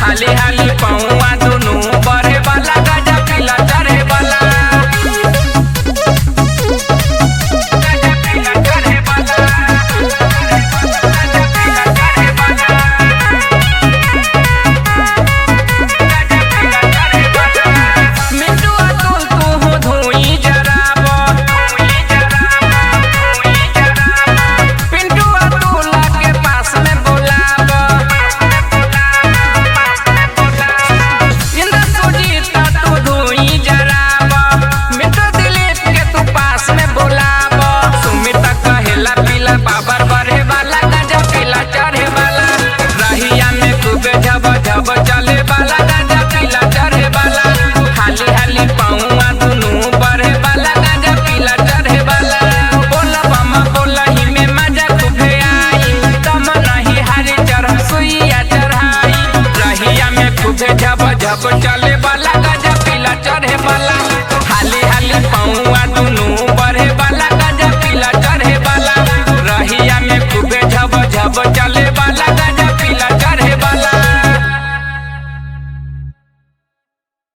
हाली हाली पौआ दुनू बढ़े वाला गजा पीला चढ़े वाला जब चले वाला गजा पीला चढ़े वाला हाली हाली पौआ दुनू बढ़े वाला गजा पीला चढ़े वाला बोला बमा बोला ही में मजा खूबे आई तम नहीं हारी चढ़ सुइया चढ़ाई रहिया में खूबे जब चले वाला गजा पीला चढ़े वाला हाली हाली पौआ दुनू